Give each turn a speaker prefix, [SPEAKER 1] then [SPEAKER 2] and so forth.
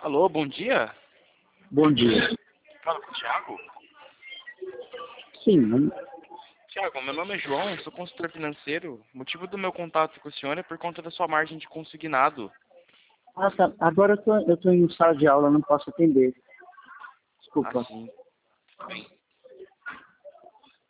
[SPEAKER 1] Alô, bom dia.
[SPEAKER 2] Bom dia.
[SPEAKER 1] Fala com o Thiago?
[SPEAKER 2] Sim,
[SPEAKER 1] Thiago, meu nome é João, sou consultor financeiro. O motivo do meu contato com o senhor é por conta da sua margem de consignado.
[SPEAKER 2] tá. Agora eu tô em sala de aula, não posso atender. Desculpa.
[SPEAKER 1] Assim. Bem.